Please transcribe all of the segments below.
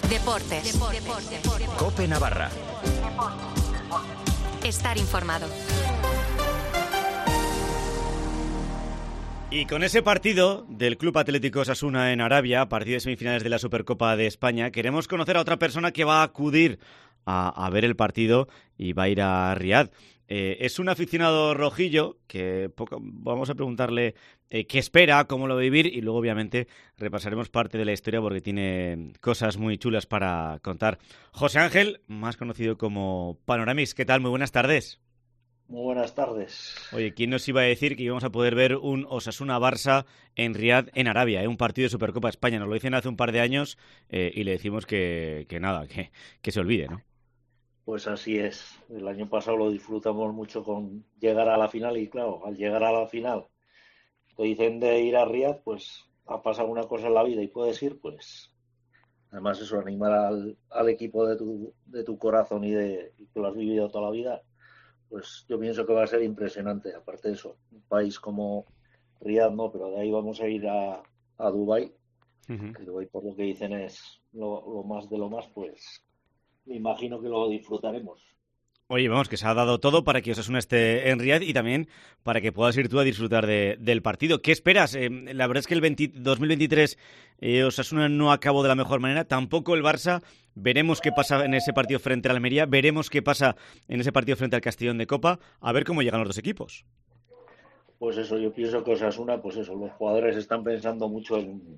Deportes. COPE Navarra. Estar informado. Y con ese partido del Club Atlético Osasuna en Arabia, partido de semifinales de la Supercopa de España, queremos conocer a otra persona que va a acudir a ver el partido y va a ir a Riad. Es un aficionado rojillo que vamos a preguntarle qué espera, cómo lo va a vivir y luego obviamente repasaremos parte de la historia porque tiene cosas muy chulas para contar. José Ángel, más conocido como Panoramix, ¿qué tal? Muy buenas tardes. Muy buenas tardes. Oye, ¿quién nos iba a decir que íbamos a poder ver un Osasuna-Barça en Riad, en Arabia, un partido de Supercopa España? Nos lo dicen hace un par de años y le decimos que se olvide, ¿no? Pues así es. El año pasado lo disfrutamos mucho con llegar a la final y claro, al llegar a la final te dicen de ir a Riad, pues ha pasado una cosa en la vida y puedes ir, pues además eso, animar al equipo de tu corazón y que lo has vivido toda la vida. Pues yo pienso que va a ser impresionante. Aparte de eso, un país como Riad no, pero de ahí vamos a ir a Dubái, que Dubái por lo que dicen es lo más de lo más, pues me imagino que lo disfrutaremos. Oye, vamos, que se ha dado todo para que Osasuna esté en Riad y también para que puedas ir tú a disfrutar del partido. ¿Qué esperas? La verdad es que el 2023 Osasuna no acabó de la mejor manera, tampoco el Barça. Veremos qué pasa en ese partido frente al Almería, veremos qué pasa en ese partido frente al Castellón de Copa, a ver cómo llegan los dos equipos. Pues eso, yo pienso que Osasuna, pues eso, los jugadores están pensando mucho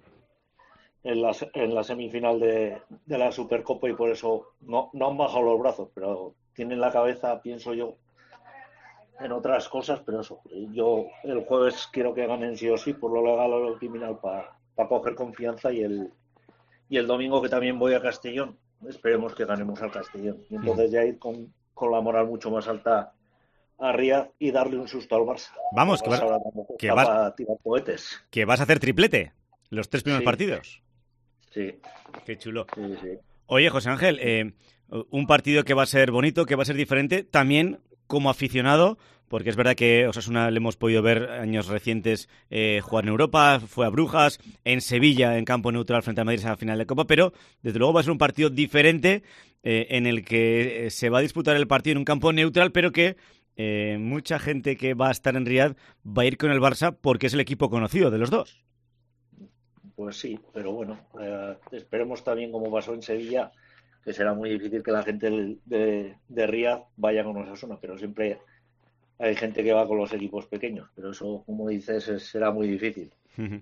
en la semifinal de la Supercopa y por eso no han bajado los brazos, pero tienen la cabeza, pienso yo, en otras cosas, pero eso, yo el jueves quiero que ganen sí o sí, por lo legal o lo criminal, para coger confianza y el domingo que también voy a Castellón, esperemos que ganemos al Castellón. Y entonces ya ir con la moral mucho más alta a Riad y darle un susto al Barça. Vamos, que vas a tirar cohetes. Que vas a hacer triplete los 3 primeros partidos. Sí. Qué chulo. Sí. Oye, José Ángel, un partido que va a ser bonito, que va a ser diferente, también como aficionado, porque es verdad que Osasuna le hemos podido ver años recientes jugar en Europa, fue a Brujas, en Sevilla, en campo neutral frente a Madrid a la final de Copa, pero desde luego va a ser un partido diferente en el que se va a disputar el partido en un campo neutral, pero que mucha gente que va a estar en Riad va a ir con el Barça porque es el equipo conocido de los dos. Pues sí, pero bueno, esperemos también como pasó en Sevilla, que será muy difícil que la gente de Riad vaya con Osasuna, pero siempre hay gente que va con los equipos pequeños, pero eso, como dices, será muy difícil.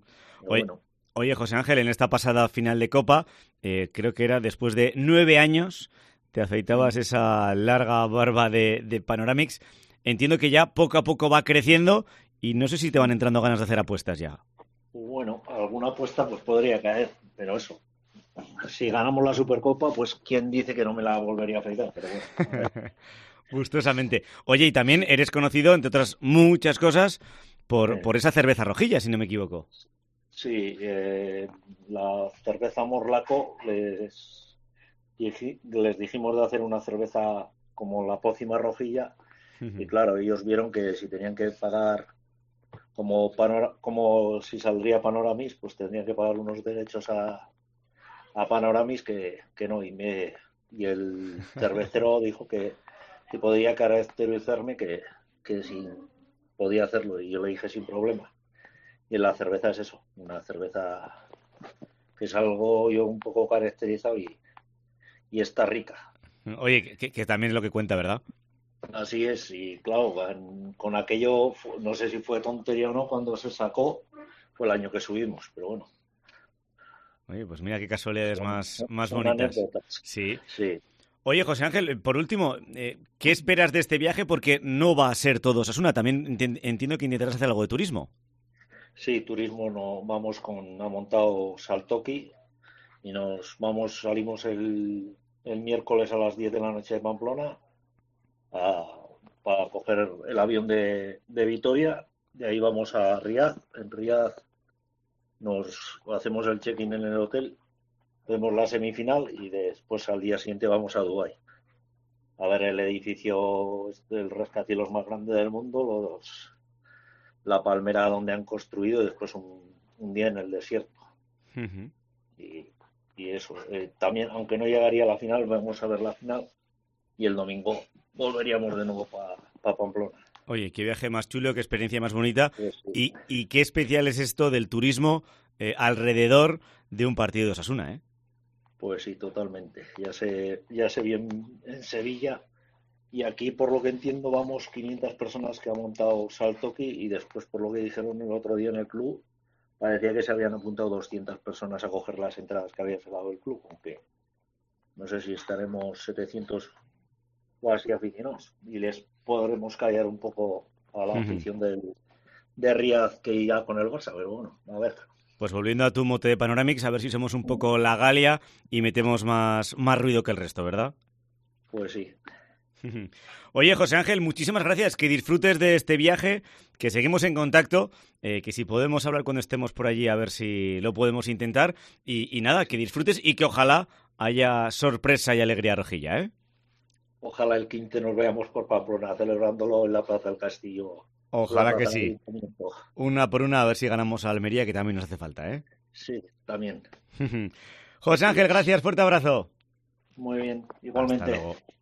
Oye, José Ángel, en esta pasada final de Copa, creo que era después de 9 años, te afeitabas esa larga barba de Panoramix. Entiendo que ya poco a poco va creciendo y no sé si te van entrando ganas de hacer apuestas ya. Bueno, alguna apuesta pues podría caer, pero eso. Si ganamos la Supercopa, pues quién dice que no me la volvería a afeitar, pero bueno. Gustosamente. Oye, y también eres conocido, entre otras muchas cosas, por esa cerveza rojilla, si no me equivoco. Sí, la cerveza Morlaco les dijimos de hacer una cerveza como la pócima rojilla y claro, ellos vieron que si tenían que pagar como si saldría Panoramix, pues tendrían que pagar unos derechos a Panoramix que no, y el cervecero dijo que podía caracterizarme que sí podía hacerlo y yo le dije sin problema. Y en la cerveza es eso, una cerveza que es algo yo un poco caracterizado y está rica. Oye, que también es lo que cuenta, ¿verdad? Así es, y claro, con aquello, no sé si fue tontería o no, cuando se sacó, fue el año que subimos, pero bueno. Oye, pues mira qué casualidades más son bonitas. Anécdotas. Sí. Oye, José Ángel, por último, ¿qué esperas de este viaje? Porque no va a ser todo Osasuna, también entiendo que intentarás hacer algo de turismo. Sí, turismo, ha montado Saltoki y salimos el miércoles a las 10 de la noche de Pamplona para coger el avión de Vitoria, de ahí vamos a Riad, en Riad hacemos el check-in en el hotel, vemos la semifinal y después al día siguiente vamos a Dubái a ver el edificio del rascacielos más grande del mundo, la palmera donde han construido y después un día en el desierto. Uh-huh. Y Y eso, también, aunque no llegaría a la final, vamos a ver la final y el domingo volveríamos de nuevo para Pamplona. Oye, qué viaje más chulo, qué experiencia más bonita. Pues sí. Y qué especial es esto del turismo alrededor de un partido de Osasuna, ¿eh? Pues sí, totalmente. Ya se vio en Sevilla y aquí, por lo que entiendo, vamos 500 personas que ha montado Saltoki y después, por lo que dijeron el otro día en el club, parecía que se habían apuntado 200 personas a coger las entradas que había sacado el club, aunque no sé si estaremos 700 o así aficionados y les podremos callar un poco a la afición de Riad que irá con el Barça, pero bueno, a ver. Pues volviendo a tu mote de Panoramix, a ver si somos un poco la Galia y metemos más ruido que el resto, ¿verdad? Pues sí. Oye, José Ángel, muchísimas gracias, que disfrutes de este viaje, que seguimos en contacto, que si podemos hablar cuando estemos por allí a ver si lo podemos intentar y nada, que disfrutes y que ojalá haya sorpresa y alegría rojilla, ¿eh? Ojalá el 15 nos veamos por Pamplona celebrándolo en la Plaza del Castillo. Ojalá que sí. Una por una, a ver si ganamos a Almería, que también nos hace falta, ¿eh? Sí, también. José Ángel, gracias, fuerte abrazo. Muy bien, igualmente. Hasta luego.